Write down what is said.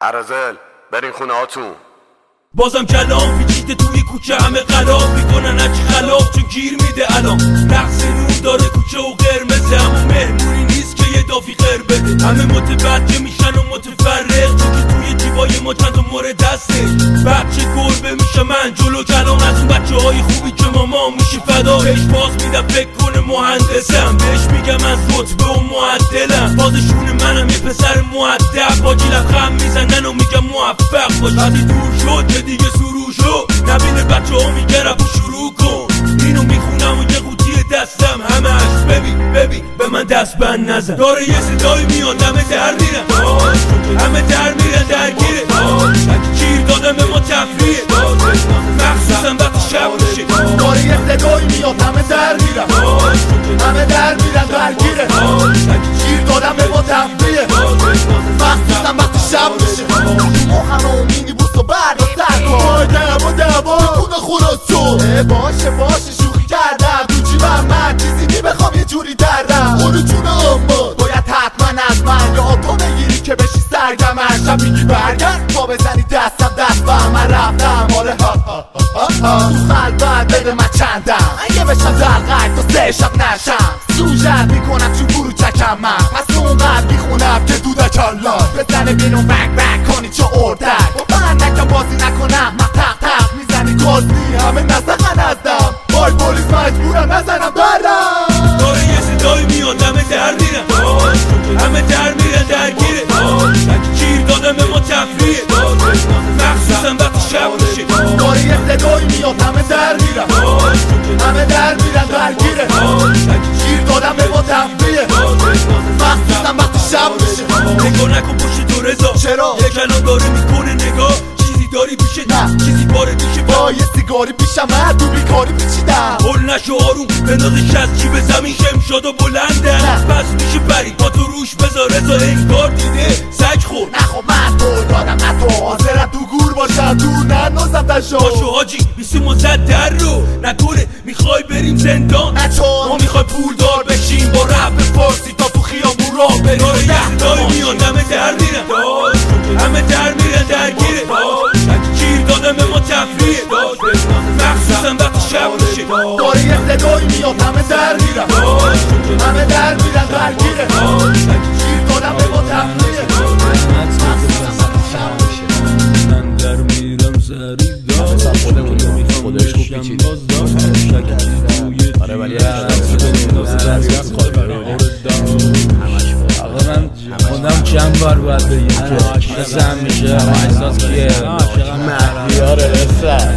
ارازل برین خونه هاتون. بازم کلام پیچیده توی کوچه، همه غلاب میکنن هرچی خلاف چون گیر میده الان. نقص نور داره کوچه و قرمزه، اما مهمونی نیست که یه دافی خیر بده. همه متوجه میشن و متفرق، چون که توی جیبای ما چند تا مورد هسته. بچه گربه میشه من جلو کلام، از اون بچه های خوبی که ماما میشه فدا. بهش باز میدم فکر کنه مهندسم، بهش میگم از رتبه و معدلم. بازشون منم یه پسر مؤدب، باجی لبخند میزنن و میگم موفق باش. وقتی دور شد که دیگه سرو شد، نبینه بچه ها میگه رپ و شروع کن. اینو میخونم و یه قوطی دستم همش ببین به من دست بند نزن. داره یه صدایی میاد همه در میرن، همه در میرن درگیره. گیر دادم به ما تفریه، مخصوصا وقتی شب میشه. داره یه صدایی میاد همه در میرن، همه در میرن درگیره. گیر دادم به ما تفریه، مخصوصا وقتی شب میشه. مخم و مینی بوست و بردا سرکن دبا بکنه خلاصو. باشه شوخی کردم تو جیبم، من چیزی نمیخوام یه جوری دردم. اونو جون اما باید حتما از من یا تو بگیری که بشی سرگمن. شب میگی برگرد تا بزنی دست بر من رفتم. آره تو خلوت بده من چندم، اگه بشم دلقک تا 3 شب نشم. سوژت میکنم چون برو چکم من، پس اونقدر میخونم که دودک الله بزنه بیرون بک کنی چه اردک. با من نکم بازی نکنم، من تق میزنی گازی همه نزدن ازدم. وای پلیس مجبورم نزنم برم. داره یه صدایی میاد همه در میرن، همه در میرن درگیره. گیر دادم به ما تفریه، مخصوصا وقتی شب میشه. داره یه صدایی میاد همه در میرن، همه در میرن درگیره. گیر دادم به ما تفریه، مخصوصا وقتی شب میشه. نگاه نکن پشت تو رضا، چرا؟ یه کلام داره میکنه نگاه. چیزی داری پیشه، نه چیزی باره پیشه. با یه سیگاری پیشم من تو بیکاری پیچیدم. هل نشو آروم بندازش از جیب زمین، شم شد و بلنده. بس میشه پری با تو روش بذار رضا، انگار دیده سگ خور. نخو من تو دادم نه تو، حاضرم تو گور باشم دور ننازم دشو. باشو حاجی بیسیم و زد در رو نکنه، میخوای بریم زندان نه چون ما میخوای پول دار بشیم با رپ فارسی تا تو خیابون راه بریم. داره یه صدایی میاد همه در میرن، همه در میرن درگیره. گیر دادم به ما تفریه، مخصوصا وقتی شب میشه. داره یه صدایی میاد همه در میرن، همه در میرن درگیره. گیر دادم به ما تفریه، مخصوصا وقتی شب میشه. من در میرم سری خودش خوب پیچیده. آره ولی آقا من خودم چند بار باید بگیم که بزن میشه احساس کیه مهدیار رسد